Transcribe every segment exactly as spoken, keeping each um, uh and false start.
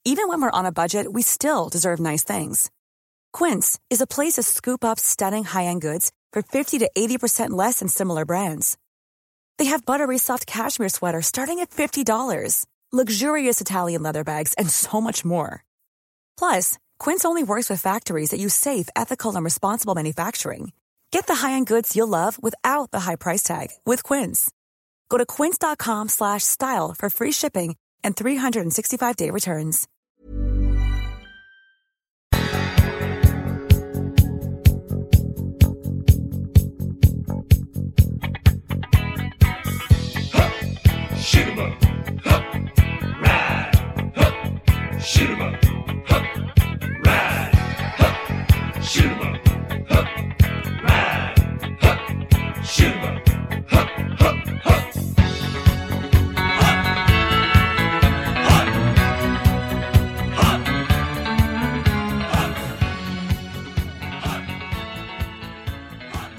Even when we're on a budget, we still deserve nice things. Quince is a place to scoop up stunning high-end goods for fifty to eighty percent less than similar brands. They have buttery soft cashmere sweaters starting at fifty dollars, luxurious Italian leather bags, and so much more. Plus, Quince only works with factories that use safe, ethical, and responsible manufacturing. Get the high-end goods you'll love without the high price tag with Quince. Go to quince.com slash style for free shipping and three sixty-five day returns. Shoot 'em up, huh, ride, huh, shoot 'em up, huh, ride, huh, shoot 'em up, huh, ride, huh, shoot 'em up, huh, huh, huh, hot, hot, hot.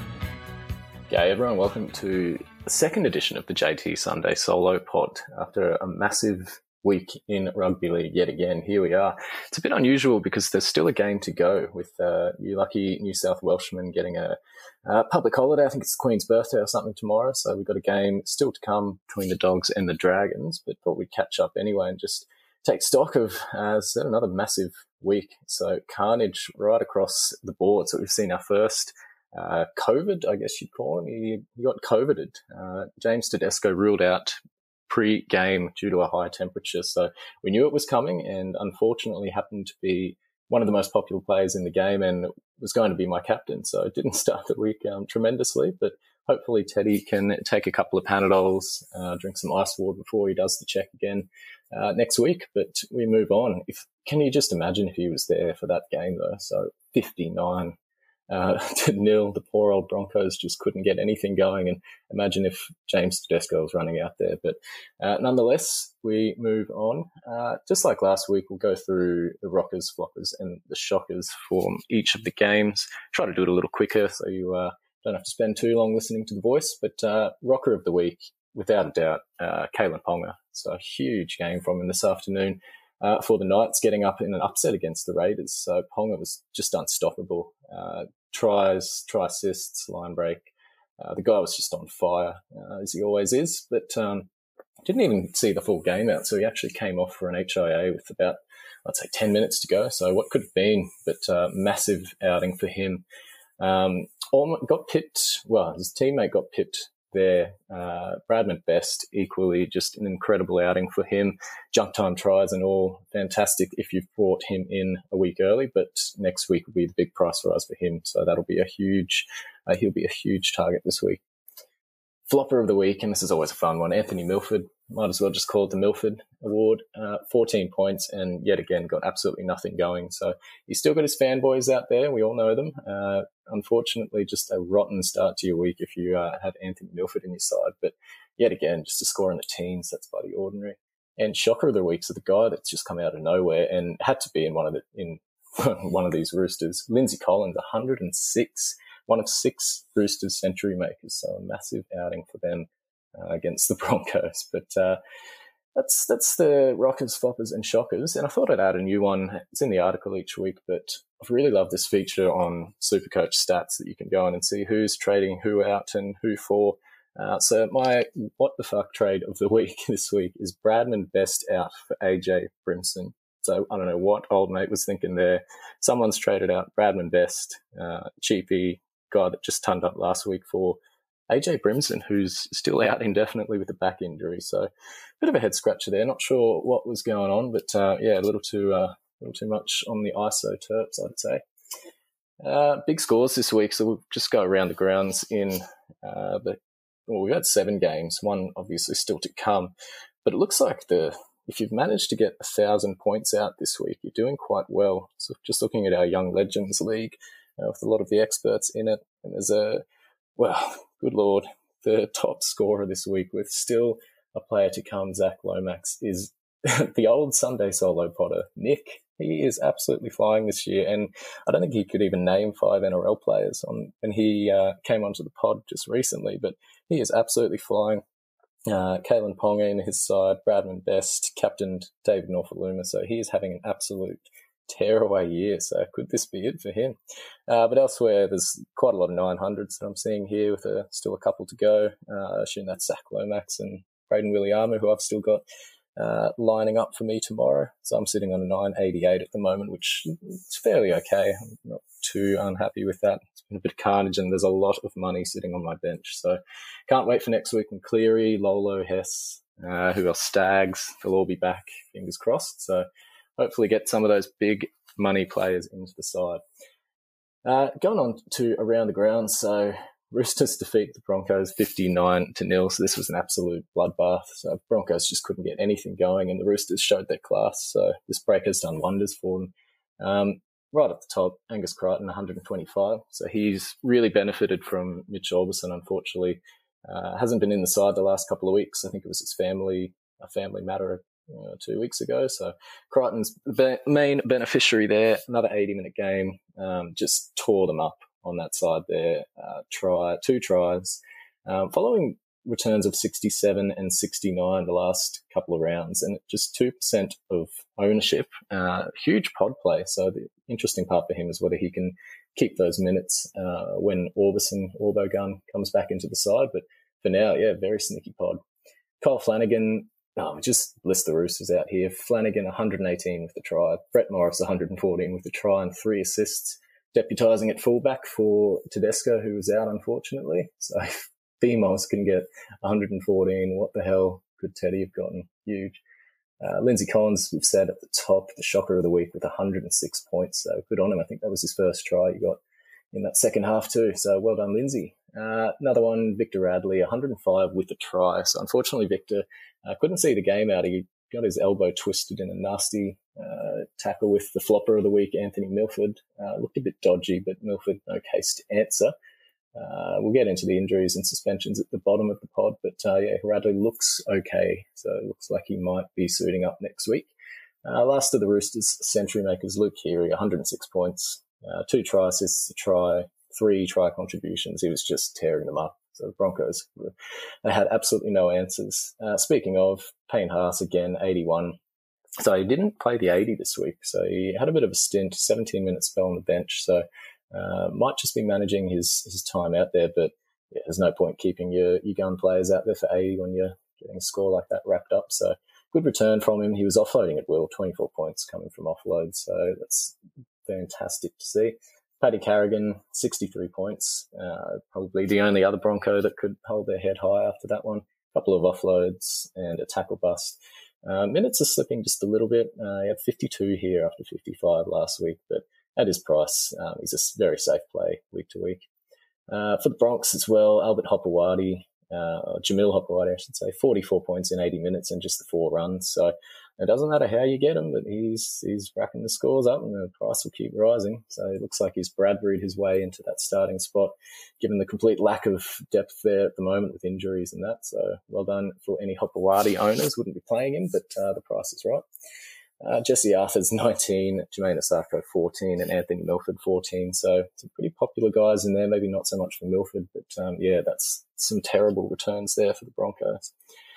G'day everyone, welcome to the second edition of the J T Sunday Solo Pod. After a massive week in rugby league yet again, here we are. It's a bit unusual because there's still a game to go with uh, you lucky New South Welshmen getting a uh, public holiday. I think it's the Queen's birthday or something tomorrow, so we've got a game still to come between the Dogs and the Dragons, but thought we'd catch up anyway and just take stock of uh, another massive week. So carnage right across the board. So we've seen our first Uh, COVID, I guess you'd call him. He, he got COVIDed. Uh, James Tedesco ruled out pre-game due to a high temperature. So we knew it was coming, and unfortunately happened to be one of the most popular players in the game and was going to be my captain. So it didn't start the week um, tremendously, but hopefully Teddy can take a couple of Panadols, uh, drink some ice water before he does the check again uh, next week. But we move on. If Can you just imagine if he was there for that game though? So fifty-nine Uh, to nil. The poor old Broncos just couldn't get anything going, and imagine if James Tedesco was running out there. But uh, nonetheless, we move on. Uh, just like last week, we'll go through the rockers, floppers, and the shockers for each of the games. Try to do it a little quicker so you uh, don't have to spend too long listening to the voice. But uh, rocker of the week, without a doubt, uh, Kalyn Ponga. So a huge game from him this afternoon. Uh, for the Knights, getting up in an upset against the Raiders. So Ponga was just unstoppable. Uh, tries, try assists, line break. Uh, the guy was just on fire, uh, as he always is, but um, didn't even see the full game out. So he actually came off for an H I A with about, I'd say, ten minutes to go. So what could have been, but uh, massive outing for him. Um, got pipped, well, his teammate got pipped there. Uh, Bradman Best, equally just an incredible outing for him. Junk time tries and all, fantastic if you've brought him in a week early, but next week will be the big price rise for him. So that'll be a huge, uh, he'll be a huge target this week. Flopper of the week, and this is always a fun one, Anthony Milford. Might as well just call it the Milford Award. Uh, fourteen points and yet again got absolutely nothing going. So he's still got his fanboys out there. We all know them. Uh, unfortunately, just a rotten start to your week if you uh, have Anthony Milford in your side. But yet again, just a score in the teens, that's bloody ordinary. And shocker of the week, so the guy that's just come out of nowhere and had to be in one of the in one of these Roosters, Lindsay Collins, one hundred six. One of six Roosters century makers, so a massive outing for them uh, against the Broncos. But uh, that's that's the rockers, floppers, and shockers. And I thought I'd add a new one. It's in the article each week, but I've really loved this feature on Supercoach Stats that you can go on and see who's trading who out and who for. Uh, so my what the fuck trade of the week this week is Bradman Best out for A J Brimson. So I don't know what old mate was thinking there. Someone's traded out Bradman Best, uh, cheapy guy that just turned up last week, for A J Brimson, who's still out indefinitely with a back injury. So a bit of a head scratcher there. Not sure what was going on, but uh, yeah, a little too uh, a little too much on the I S O Terps, I'd say. Uh, big scores this week, so we'll just go around the grounds in uh, the. Well, we've had seven games. One obviously still to come, but it looks like the. If you've managed to get a thousand points out this week, you're doing quite well. So just looking at our Young Legends League, uh, with a lot of the experts in it, and there's a, well, good Lord, the top scorer this week with still a player to come, Zach Lomax, is the old Sunday Solo Potter, Nick. He is absolutely flying this year, and I don't think he could even name five N R L players on, and he uh, came onto the pod just recently, but he is absolutely flying. Uh, Kalen Ponga in his side, Bradman Best, captained David Norfoluma, so he is having an absolute tearaway year, so could this be it for him? Uh, but elsewhere, there's quite a lot of nine hundreds that I'm seeing here with a, still a couple to go. Uh, I assume that's Zach Lomax and Braden Williamu, who I've still got uh, lining up for me tomorrow. So I'm sitting on a nine eighty-eight at the moment, which is fairly okay. I'm not too unhappy with that. It's been a bit of carnage and there's a lot of money sitting on my bench. So can't wait for next week. And Cleary, Lolo, Hess, uh, who else? Stags, they'll all be back, fingers crossed. So hopefully get some of those big money players into the side. Uh, going on to around the ground, so Roosters defeat the Broncos fifty-nine to nil. So this was an absolute bloodbath. So Broncos just couldn't get anything going, and the Roosters showed their class. So this break has done wonders for them. Um, right at the top, Angus Crichton, one hundred twenty-five. So he's really benefited from Mitch Orbison, unfortunately. Uh, hasn't been in the side the last couple of weeks. I think it was his family, a family matter uh, two weeks ago. So Crichton's be- main beneficiary there. Another eighty-minute game. Um, just tore them up on that side there. Uh, try two tries. Um, following returns of sixty-seven and sixty-nine the last couple of rounds, and just two percent of ownership. Uh, huge pod play. So the interesting part for him is whether he can keep those minutes uh, when Orbison, Orbo Gun comes back into the side. But for now, yeah, very sneaky pod. Kyle Flanagan, oh, just list the Roosters out here. Flanagan, one hundred eighteen with the try. Brett Morris, one hundred fourteen with the try and three assists, deputising at fullback for Tedesco, who was out, unfortunately. So if B M O S can get one hundred fourteen, what the hell could Teddy have gotten? Huge. Uh, Lindsay Collins, we've said at the top, the shocker of the week with one hundred six points. So good on him. I think that was his first try he got in that second half too. So well done, Lindsay. Uh, another one, Victor Radley, one hundred five with the try. So unfortunately, Victor uh, couldn't see the game out. He got his elbow twisted in a nasty uh, tackle with the flopper of the week, Anthony Milford. Uh, looked a bit dodgy, but Milford, no case to answer. Uh, we'll get into the injuries and suspensions at the bottom of the pod, but uh, yeah, Radley looks okay. So it looks like he might be suiting up next week. Uh, last of the Roosters century makers, Luke Keary, one hundred six points, uh, two try assists, a try, three try contributions. He was just tearing them up. So the Broncos, they had absolutely no answers. Uh, speaking of, Payne Haas again, eighty-one. So he didn't play the eighty this week. So he had a bit of a stint, seventeen minutes spell on the bench. So Uh, might just be managing his, his time out there, but yeah, there's no point keeping your, your gun players out there for eighty when you're getting a score like that wrapped up. So good return from him. He was offloading at will, twenty-four points coming from offload. So that's fantastic to see. Paddy Carrigan, sixty-three points. Uh, probably the only other Bronco that could hold their head high after that one. A couple of offloads and a tackle bust. Uh, minutes are slipping just a little bit. Uh, he had fifty-two here after fifty-five last week, but at his price, um, he's a very safe play week to week. Uh, for the Bronx as well, Albert Hopewadi, uh, or Jamil Hopewadi, I should say, forty-four points in eighty minutes and just the four runs. So it doesn't matter how you get him, but he's he's racking the scores up and the price will keep rising. So it looks like he's Bradbury'd his way into that starting spot, given the complete lack of depth there at the moment with injuries and that. So well done for any Hopewadi owners. Wouldn't be playing him, but uh, the price is right. Uh, Jesse Arthur's nineteen, Jermaine Asako fourteen, and Anthony Milford fourteen. So some pretty popular guys in there, maybe not so much for Milford, but um, yeah, that's some terrible returns there for the Broncos.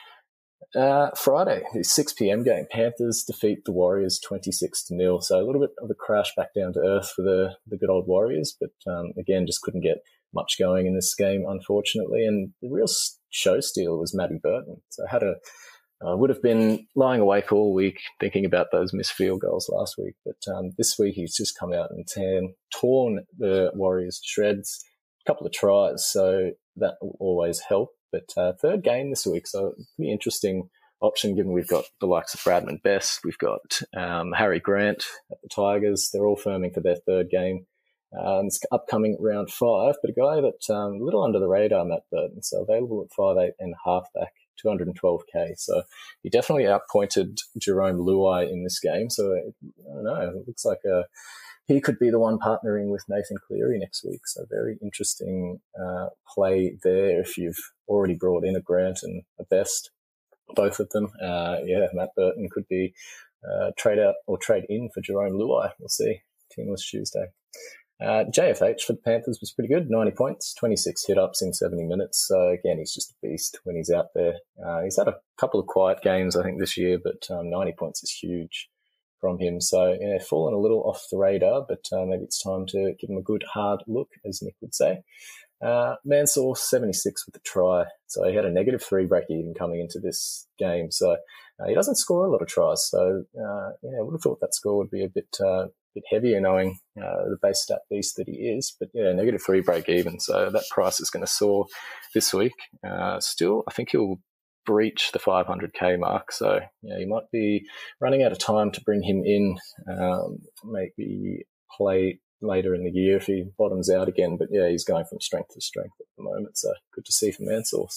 Uh, Friday, the six p.m. game, Panthers defeat the Warriors twenty-six to nil. So a little bit of a crash back down to earth for the, the good old Warriors, but um, again, just couldn't get much going in this game, unfortunately. And the real show stealer was Matty Burton. So had a I uh, would have been lying awake all week thinking about those missed field goals last week. But um, this week he's just come out and tan, torn the Warriors to shreds, a couple of tries, so that will always help. But uh, third game this week, so pretty interesting option given we've got the likes of Bradman Best, we've got um, Harry Grant at the Tigers. They're all firming for their third game. Um, it's upcoming round five, but a guy that um, a little under the radar, Matt Burton, so available at five eight and halfback. two hundred twelve K. So he definitely outpointed Jerome Luai in this game. So I don't know, it looks like uh, he could be the one partnering with Nathan Cleary next week. So very interesting uh, play there if you've already brought in a Grant and a Best, both of them. Uh, yeah, Matt Burton could be uh, trade out or trade in for Jerome Luai. We'll see. Teamless Tuesday. Uh, J F H for the Panthers was pretty good, ninety points, twenty-six hit-ups in seventy minutes. So, again, he's just a beast when he's out there. Uh, he's had a couple of quiet games, I think, this year, but um, ninety points is huge from him. So, yeah, fallen a little off the radar, but uh, maybe it's time to give him a good hard look, as Nick would say. Uh, Mansour, seventy-six with the try. So, he had a negative three break-even coming into this game. So, uh, he doesn't score a lot of tries. So, uh, yeah, I would have thought that score would be a bit... Uh, bit heavier knowing uh, the base stat beast that he is, but yeah, negative three break even, so that price is going to soar this week. Uh, still, I think he'll breach the five hundred K mark, so yeah, you might be running out of time to bring him in, um, maybe play later in the year if he bottoms out again, but yeah, he's going from strength to strength at the moment, so good to see from Mansour.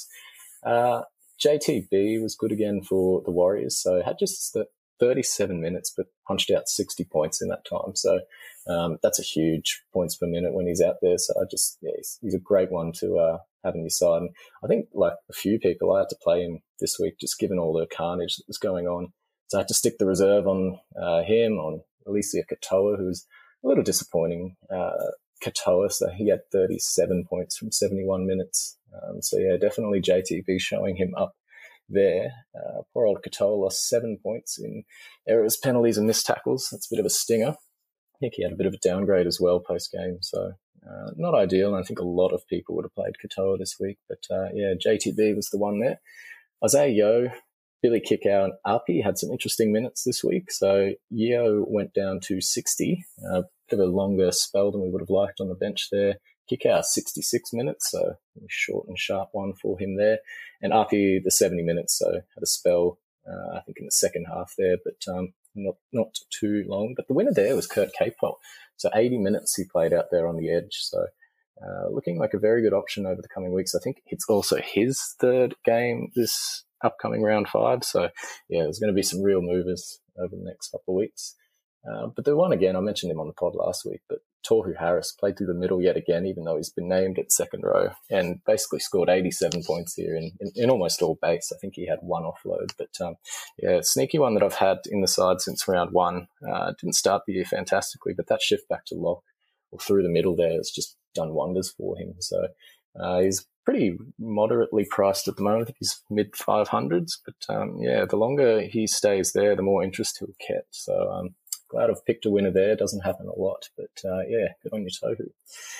Uh, J T B was good again for the Warriors, so had just the thirty-seven minutes, but punched out sixty points in that time. So um, that's a huge points per minute when he's out there. So I just, yeah, he's, he's a great one to uh, have on your side. And I think, like a few people, I had to play him this week, just given all the carnage that was going on. So I had to stick the reserve on uh, him, on Alicia Katoa, who's a little disappointing. Uh, Katoa, so he had thirty-seven points from seventy-one minutes. Um, so yeah, definitely J T B showing him up there. Uh, poor old Katoa lost seven points in errors, penalties and missed tackles. That's a bit of a stinger. I think he had a bit of a downgrade as well post-game, so uh, not ideal. I think a lot of people would have played Katoa this week, but uh, yeah, J T B was the one there. Isaiah Yeo, Billy Kickow and Api had some interesting minutes this week. So Yeo went down to sixty, a uh, bit of a longer spell than we would have liked on the bench there. Kickout sixty-six minutes, so a short and sharp one for him there. And Api the seventy minutes, so had a spell, uh, I think, in the second half there, but um, not not too long. But the winner there was Kurt Capewell. So eighty minutes he played out there on the edge. So uh, looking like a very good option over the coming weeks. I think it's also his third game this upcoming round five. So, yeah, there's going to be some real movers over the next couple of weeks. Uh, but the one, again, I mentioned him on the pod last week, but Tohu Harris played through the middle yet again, even though he's been named at second row, and basically scored eighty-seven points here in, in, in almost all base. I think he had one offload, but um, yeah, sneaky one that I've had in the side since round one. Uh, didn't start the year fantastically, but that shift back to lock or through the middle there has just done wonders for him. So uh, he's pretty moderately priced at the moment. I think he's mid five hundreds, but um, yeah, the longer he stays there, the more interest he'll get. So um, glad I've picked a winner there. Doesn't happen a lot, but uh, yeah, good on you, Tohu.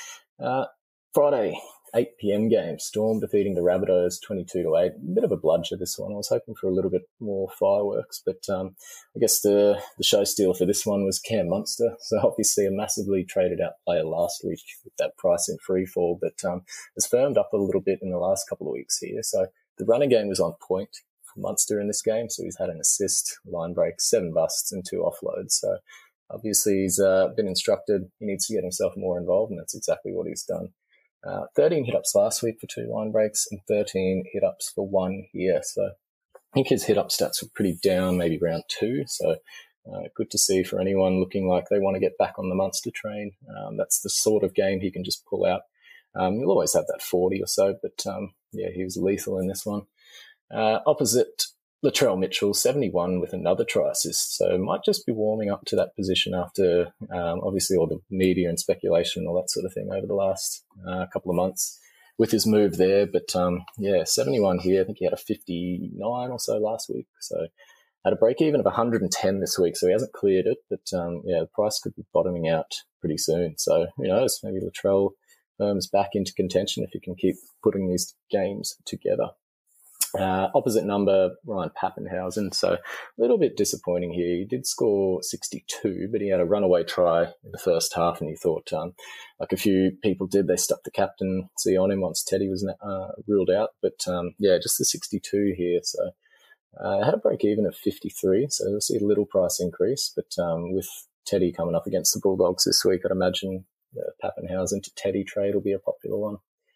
Uh, Friday, eight p.m. game. Storm defeating the Rabbitohs twenty-two to eight. A bit of a bludger, this one. I was hoping for a little bit more fireworks, but um, I guess the, the show steal for this one was Cam Munster. So obviously a massively traded out player last week with that price in free fall, but um, has firmed up a little bit in the last couple of weeks here. So the running game was on point for Munster in this game. So he's had an assist, line break, seven busts and two offloads. So obviously he's uh, been instructed he needs to get himself more involved, and that's exactly what he's done. Uh, thirteen hit-ups last week for two line breaks and thirteen hit-ups for one here. So I think his hit-up stats were pretty down, maybe round two. So uh, good to see for anyone looking like they want to get back on the Munster train. Um, that's the sort of game he can just pull out. Um, he'll always have that forty or so, but um, yeah, he was lethal in this one. Uh, opposite, Latrell Mitchell, seventy-one with another try assist. So might just be warming up to that position after um, obviously all the media and speculation and all that sort of thing over the last uh, couple of months with his move there. But um, yeah, seventy-one here. I think he had a fifty-nine or so last week. So had a break even of one hundred ten this week. So he hasn't cleared it. But um, yeah, the price could be bottoming out pretty soon. So who knows? Maybe Latrell firms back into contention if he can keep putting these games together. Uh, opposite number, Ryan Pappenhausen. So a little bit disappointing here. He did score sixty-two, but he had a runaway try in the first half, and he thought, um, like a few people did, they stuck the captaincy on him once Teddy was uh, ruled out. But um, yeah, just the sixty-two here. So uh, had a break even of fifty-three, so we'll see a little price increase. But um, with Teddy coming up against the Bulldogs this week, I'd imagine the Pappenhausen to Teddy trade will be a popular one.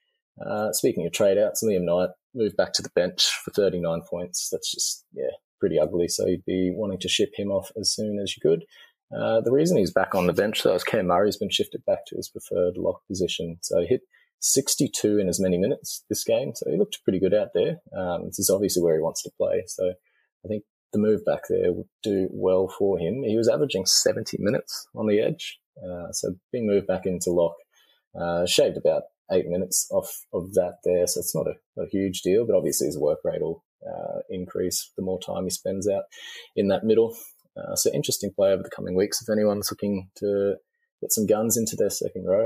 Uh, speaking of trade outs, Liam Knight moved back to the bench for thirty-nine points. That's just, yeah, pretty ugly. So you'd be wanting to ship him off as soon as you could. Uh, the reason he's back on the bench, though, is Cam Murray's been shifted back to his preferred lock position. So he hit sixty-two in as many minutes this game. So he looked pretty good out there. Um, this is obviously where he wants to play. So I think the move back there would do well for him. He was averaging seventy minutes on the edge Uh, so being moved back into lock, uh, shaved about eight minutes off of that there. So it's not a, not a huge deal, but obviously his work rate will uh, increase the more time he spends out in that middle. Uh, so interesting play over the coming weeks if anyone's looking to get some guns into their second row.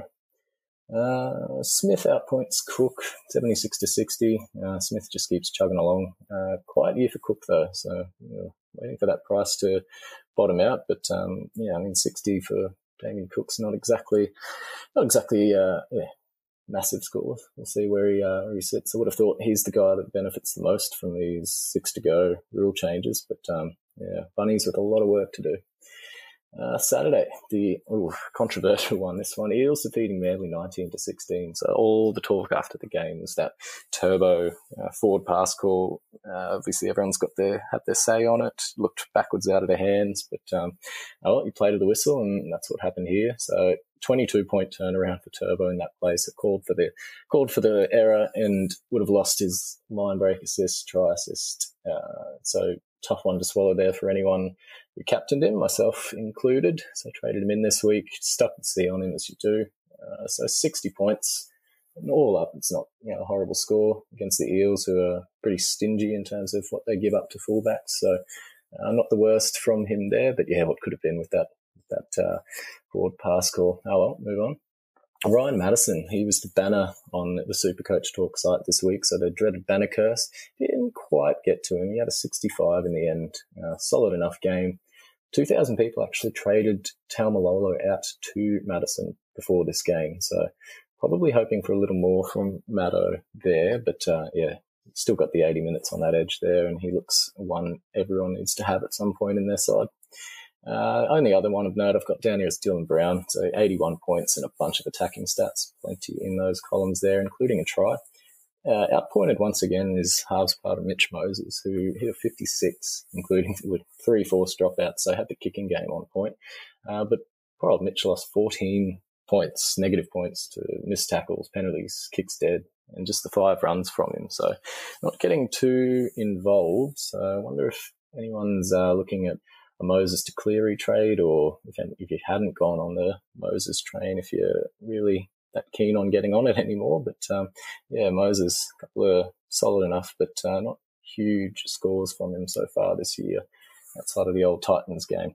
Uh, Smith outpoints Cook seventy-six to sixty. Uh, Smith just keeps chugging along. Uh, quiet year for Cook though, so you know, waiting for that price to bottom out. But um, yeah, I mean sixty for Damien Cook's not exactly not exactly uh, yeah, massive score. We'll see where he uh, where he sits. I would have thought he's the guy that benefits the most from these six to go rule changes. But um, yeah, Bunnies with a lot of work to do. Uh, Saturday, the ooh, controversial one, this one, Eels defeating Manly nineteen to sixteen. So all the talk after the game was that turbo uh, forward pass call. Uh, obviously, everyone's got their had their say on it. Looked backwards out of their hands, but um, oh, you played to the whistle, and that's what happened here. So twenty-two point turnaround for Turbo in that place. It called for the called for the error and would have lost his line break assist, try assist. Uh, so tough one to swallow there for anyone who captained him, myself included. So traded him in this week, stuck the C on him as you do. Uh, so sixty points, and all up, it's not you know a horrible score against the Eels, who are pretty stingy in terms of what they give up to fullbacks. So uh, not the worst from him there, but yeah, what could have been with that that uh, forward pass call. Oh well, move on. Ryan Madison, he was the banner on the Supercoach Talk site this week, so the dreaded banner curse didn't quite get to him. He had a sixty-five in the end. Uh, solid enough game. two thousand people actually traded Taumalolo out to Madison before this game, so probably hoping for a little more from Maddo there, but uh, yeah, still got the eighty minutes on that edge there, and he looks one everyone needs to have at some point in their side. Uh, only other one of note I've got down here is Dylan Brown, so eighty-one points and a bunch of attacking stats, plenty in those columns there, including a try. Uh, outpointed once again is halves part of Mitch Moses, who hit a fifty-six, including with three forced dropouts, so had the kicking game on point. Uh, but poor old Mitch lost fourteen points, negative points to missed tackles, penalties, kicks dead, and just the five runs from him. So not getting too involved. So I wonder if anyone's uh, looking at a Moses to Cleary trade, or if, if you hadn't gone on the Moses train, if you're really that keen on getting on it anymore. But um, yeah, Moses, a couple of solid enough, but uh, not huge scores from him so far this year outside of the old Titans game.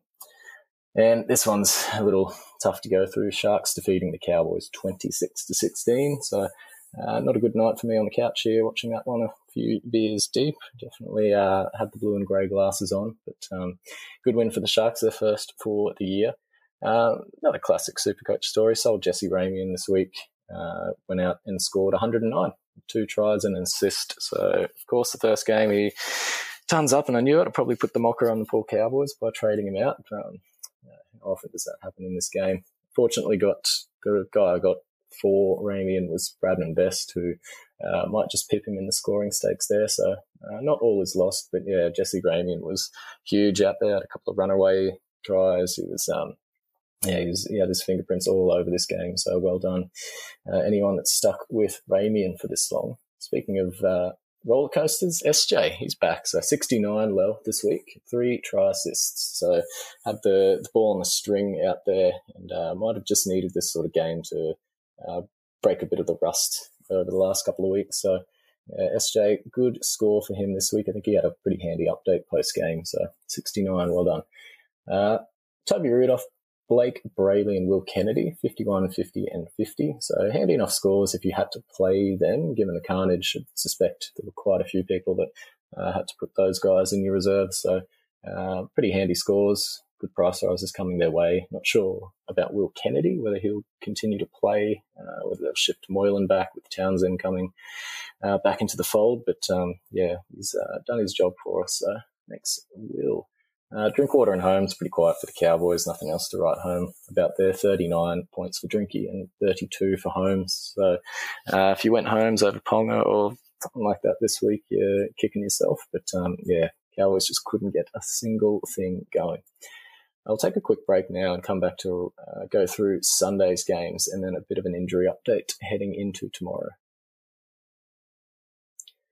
And this one's a little tough to go through. Sharks defeating the Cowboys twenty-six to sixteen. So uh, not a good night for me on the couch here watching that one a few beers deep. Definitely uh, had the blue and grey glasses on, but um, good win for the Sharks, their first for the year. Uh, another classic Supercoach story. Sold Jesse Ramian this week. Uh, went out and scored one hundred nine, two tries and an assist. So, of course, the first game he tons up, and I knew it. I probably put the mocker on the poor Cowboys by trading him out. Um, how often does that happen in this game? Fortunately, got the guy I got for Ramian was Bradman Best, who uh, might just pip him in the scoring stakes there. So uh, not all is lost, but yeah, Jesse Ramian was huge out there. Had a couple of runaway tries. He was, um, yeah, he, was, he had his fingerprints all over this game. So well done, uh, anyone that's stuck with Ramian for this long. Speaking of uh, roller coasters, S J, he's back. So sixty-nine low this week, three try assists. So had the, the ball on the string out there, and uh, might have just needed this sort of game to Uh, break a bit of the rust over the last couple of weeks. So uh, S J, good score for him this week. I think he had a pretty handy update post-game. So sixty-nine, well done. Uh, Toby Rudolph, Blake Brayley and Will Kennedy, fifty-one, fifty and fifty. So handy enough scores if you had to play them, given the carnage. I suspect there were quite a few people that uh, had to put those guys in your reserves. So uh, pretty handy scores. Good price rises coming their way. Not sure about Will Kennedy, whether he'll continue to play, uh, whether they'll shift Moylan back with Townsend coming uh, back into the fold. But um, yeah, he's uh, done his job for us. So thanks, Will. Uh, Drinkwater and Holmes, pretty quiet for the Cowboys. Nothing else to write home about there. thirty-nine points for Drinky and thirty-two for Holmes. So uh, if you went Holmes over Ponga or something like that this week, you're kicking yourself. But um, yeah, Cowboys just couldn't get a single thing going. I'll take a quick break now and come back to uh, go through Sunday's games and then a bit of an injury update heading into tomorrow.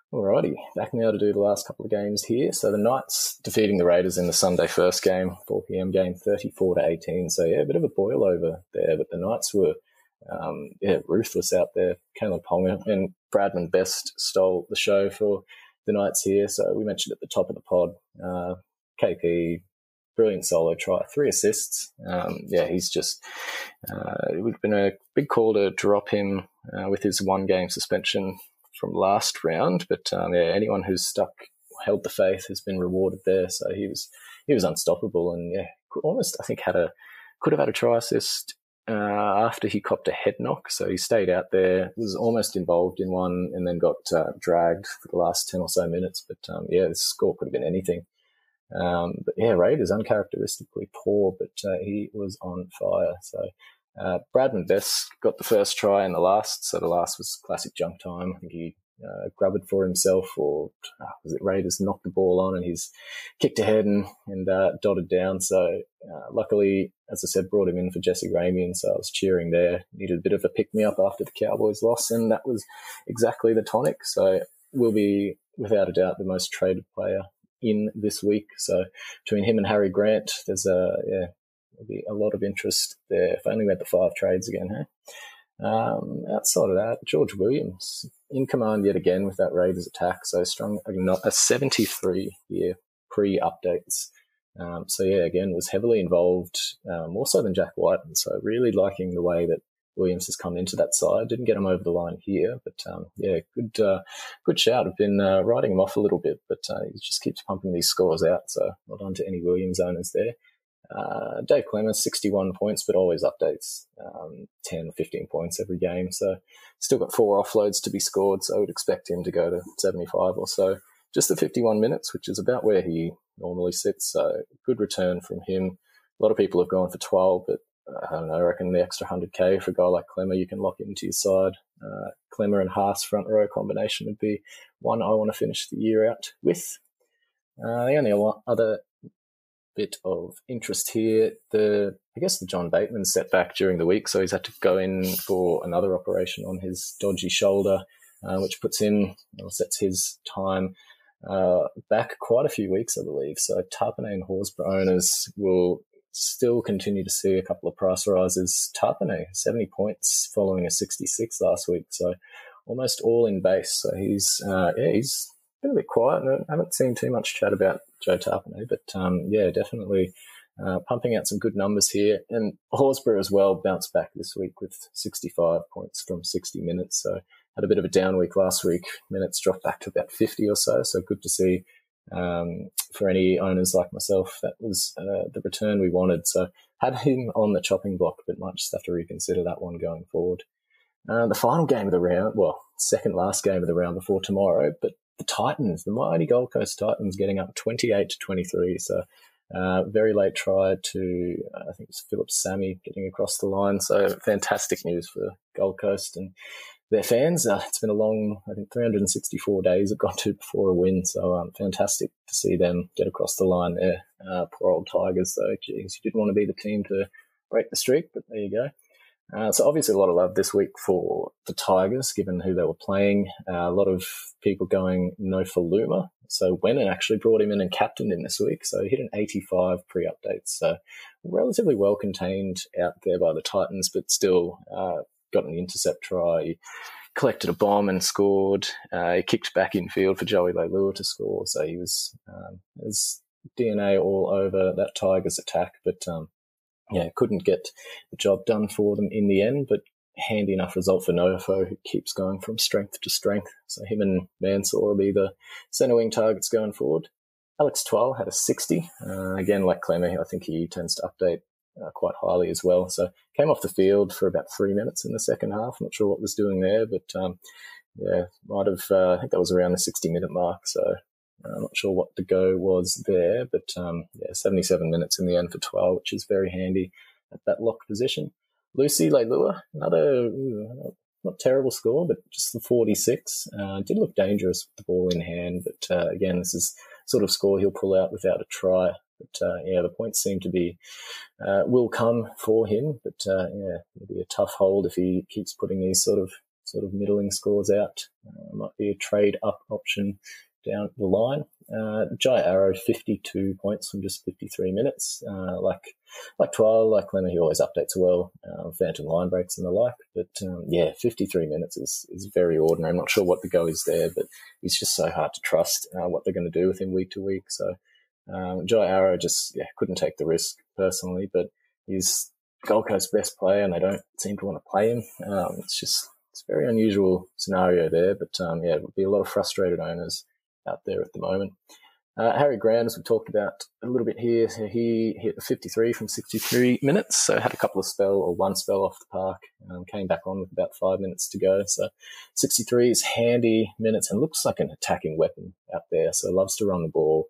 Alrighty, back now to do the last couple of games here. So the Knights defeating the Raiders in the Sunday first game, four p.m. game, thirty-four to eighteen. So yeah, a bit of a boil over there, but the Knights were um, yeah ruthless out there. Caleb Ponga and Bradman Best stole the show for the Knights here. So we mentioned at the top of the pod, uh, K P, brilliant solo try, three assists. Um, yeah, he's just uh, it would have been a big call to drop him uh, with his one game suspension from last round, but um, yeah, anyone who's stuck, held the faith, has been rewarded there. So he was he was unstoppable, and yeah, almost I think had a could have had a try assist uh, after he copped a head knock. So he stayed out there, was almost involved in one, and then got uh, dragged for the last ten or so minutes. But um, yeah, the score could have been anything. Um, but yeah, Raiders uncharacteristically poor, but uh, he was on fire. So. Uh, Bradman Best got the first try in the last, so the last was classic junk time. I think he uh, grubbed for himself, or uh, was it Raiders knocked the ball on and he's kicked ahead and, and uh, dotted down. So uh, luckily, as I said, brought him in for Jesse Ramian, so I was cheering there. Needed a bit of a pick-me-up after the Cowboys loss, and that was exactly the tonic. So will be, without a doubt, the most traded player in this week. So between him and Harry Grant, there's a, yeah, there'll be a lot of interest there. If only we had the five trades again, hey? Um, outside of that, George Williams in command yet again with that Raiders attack. So strong, a seventy-three year pre-updates. Um, so yeah, again, was heavily involved, um, more so than Jack White. And so really liking the way that Williams has come into that side. Didn't get him over the line here, but um, yeah, good uh, good shout. I've been uh, writing him off a little bit, but uh, he just keeps pumping these scores out. So well done to any Williams owners there. Uh, Dave Clemmer, sixty-one points, but always updates, um, ten or fifteen points every game. So still got four offloads to be scored, so I would expect him to go to seventy-five or so. Just the fifty-one minutes, which is about where he normally sits. So good return from him. A lot of people have gone for twelve, but uh, I don't know, I reckon the extra one hundred K for a guy like Clemmer, you can lock into your side. Uh, Clemmer and Haas front row combination would be one I want to finish the year out with. Uh, the only other bit of interest here, the I guess the John Bateman setback during the week, so he's had to go in for another operation on his dodgy shoulder, uh, which puts him, or sets his time uh, back quite a few weeks, I believe. So Tarpanay and Horsburgh owners will still continue to see a couple of price rises. Tarpanay, seventy points following a sixty-six last week, so almost all in base. So he's uh, yeah he's been a bit quiet. I haven't seen too much chat about Joe Tarpanay, but um, yeah, definitely uh, pumping out some good numbers here. And Horsburgh as well bounced back this week with sixty-five points from sixty minutes. So had a bit of a down week last week. Minutes dropped back to about fifty or so. So good to see um, for any owners like myself. That was uh, the return we wanted. So had him on the chopping block, but might just have to reconsider that one going forward. Uh, the final game of the round, well, second last game of the round before tomorrow, but the Titans, the mighty Gold Coast Titans, getting up twenty-eight to twenty-three. So uh, very late try to, uh, I think it was Philip Sammy getting across the line. So fantastic news for Gold Coast and their fans. Uh, it's been a long, I think, three hundred sixty-four days it got to before a win. So um, fantastic to see them get across the line there. Uh, poor old Tigers, though. Geez, you didn't want to be the team to break the streak, but there you go. Uh, so obviously a lot of love this week for the Tigers, given who they were playing. Uh, a lot of people going no for Luma. So Wennon actually brought him in and captained him this week. So he hit an eighty-five pre-updates. So relatively well contained out there by the Titans, but still uh, got an intercept try. He collected a bomb and scored. Uh, he kicked back in field for Joey Leilua to score. So he was, um, his D N A all over that Tigers attack, but um, yeah, couldn't get the job done for them in the end, but handy enough result for Nofo, who keeps going from strength to strength. So him and Mansour will be the centre wing targets going forward. Alex Twal had a sixty. Uh, again, like Clemmer, I think he tends to update uh, quite highly as well. So came off the field for about three minutes in the second half. Not sure what was doing there, but um, yeah, might have, uh, I think that was around the sixty-minute mark. So I'm not sure what the go was there, but um, yeah, seventy-seven minutes in the end for twelve, which is very handy at that lock position. Lucy Leilua, another ooh, not terrible score, but just the forty-six. Uh, did look dangerous with the ball in hand, but uh, again, this is sort of score he'll pull out without a try. But uh, yeah, the points seem to be uh, will come for him, but uh, yeah, it'll be a tough hold if he keeps putting these sort of sort of middling scores out. Uh, might be a trade up option down the line. Uh, Jai Arrow, fifty-two points from just fifty-three minutes. Uh, like like Twile, like Lemmer, he always updates well, um, Phantom line breaks and the like. But um, yeah, fifty-three minutes is, is very ordinary. I'm not sure what the go is there, but it's just so hard to trust uh, what they're going to do with him week to week. So um, Jai Arrow just yeah couldn't take the risk personally, but he's Gold Coast's best player and they don't seem to want to play him. Um, it's just it's a very unusual scenario there, but um, yeah, it would be a lot of frustrated owners out there at the moment. Uh, Harry Grant, as we talked about a little bit here, he hit fifty-three from sixty-three minutes, so had a couple of spell or one spell off the park, um, came back on with about five minutes to go. So sixty-three is handy minutes and looks like an attacking weapon out there, so loves to run the ball.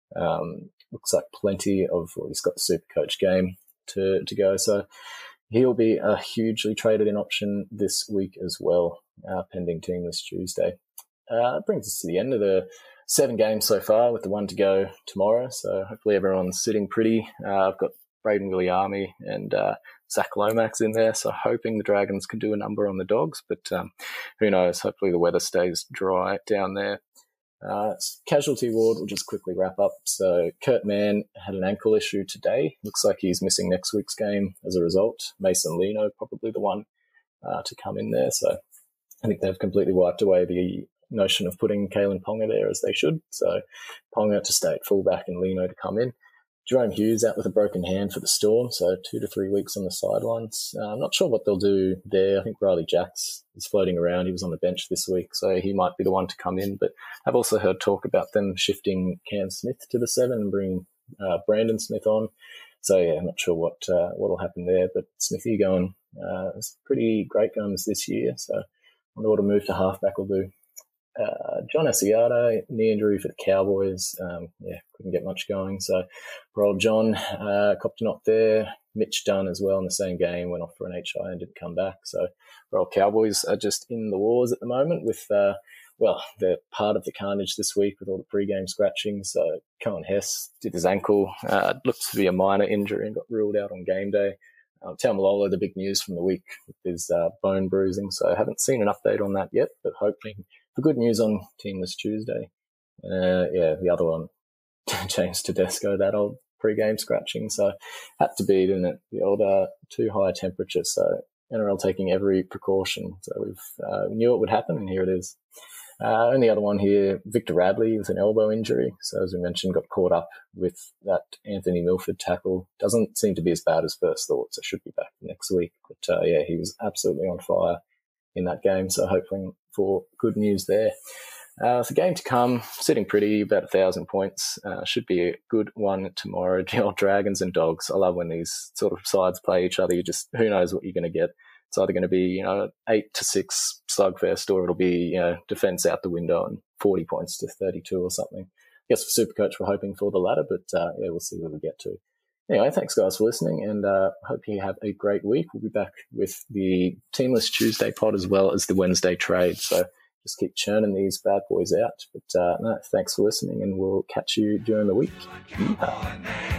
Um, looks like plenty of, well, he's got the Super Coach game to, to go, so he'll be a hugely traded in option this week as well, uh, pending Teamless Tuesday. Uh, it brings us to the end of the seven games so far with the one to go tomorrow. So hopefully everyone's sitting pretty. Uh, I've got Braden Williami and uh, Zach Lomax in there. So hoping the Dragons can do a number on the Dogs, but um, who knows? Hopefully the weather stays dry down there. Uh, casualty ward, we'll just quickly wrap up. So Kurt Mann had an ankle issue today. Looks like he's missing next week's game as a result. Mason Lino, probably the one uh, to come in there. So I think they've completely wiped away the notion of putting Kalen Ponga there as they should. So Ponga to stay at fullback and Lino to come in. Jerome Hughes out with a broken hand for the Storm, so two to three weeks on the sidelines. Uh, I'm not sure what they'll do there. I think Riley Jacks is floating around. He was on the bench this week, so he might be the one to come in. But I've also heard talk about them shifting Cam Smith to the seven and bringing uh, Brandon Smith on. So yeah, I'm not sure what uh, what will happen there. But Smithy going, uh, it's pretty great guns this year, so I wonder what a move to halfback will do. Uh, John Asiata, knee injury for the Cowboys. Um, yeah, couldn't get much going. So for old John, uh, copped a knock there. Mitch Dunn as well in the same game, went off for an H I and didn't come back. So for old Cowboys are just in the wars at the moment with, uh, well, they're part of the carnage this week with all the pre-game scratching. So Cohen Hess did his ankle. Uh, looks to be a minor injury and got ruled out on game day. Um, Taumalola, the big news from the week with his uh, bone bruising. So I haven't seen an update on that yet, but hoping for good news on Teamless Tuesday. Uh, yeah, the other one, James Tedesco, that old pre-game scratching. So had to be, didn't it? The old uh, too high temperature. So N R L taking every precaution. So we've uh, we knew it would happen, and here it is. Uh, and the other one here, Victor Radley with an elbow injury. So as we mentioned, got caught up with that Anthony Milford tackle. Doesn't seem to be as bad as first thought, so should be back next week. But uh, yeah, he was absolutely on fire in that game, so hoping for good news there. Uh, the game to come, sitting pretty, about a thousand points. Uh, should be a good one tomorrow. The old Dragons and Dogs. I love when these sort of sides play each other. You just, who knows what you're going to get. It's either going to be, you know, eight to six slugfest, or it'll be, you know, defense out the window and forty points to thirty-two or something. I guess for Supercoach, we're hoping for the latter, but uh, yeah, we'll see where we get to. Anyway, thanks guys for listening, and uh, hope you have a great week. We'll be back with the Teamless Tuesday pod as well as the Wednesday trade. So just keep churning these bad boys out. But uh, no, thanks for listening, and we'll catch you during the week. Yeehaw.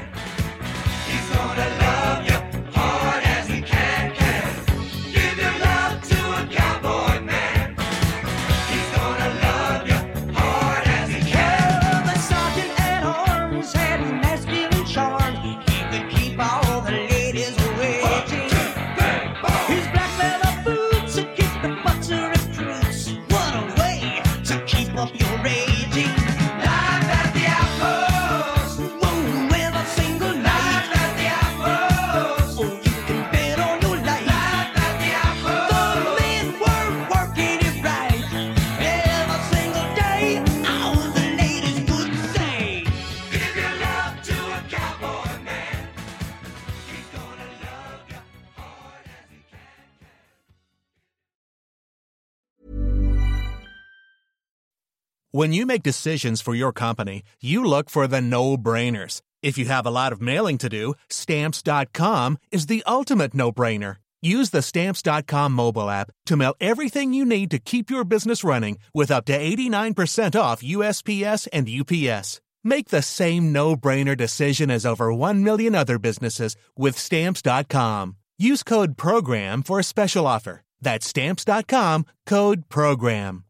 When you make decisions for your company, you look for the no-brainers. If you have a lot of mailing to do, Stamps dot com is the ultimate no-brainer. Use the Stamps dot com mobile app to mail everything you need to keep your business running with up to eighty-nine percent off U S P S and U P S. Make the same no-brainer decision as over one million other businesses with Stamps dot com. Use code PROGRAM for a special offer. That's Stamps dot com, code PROGRAM.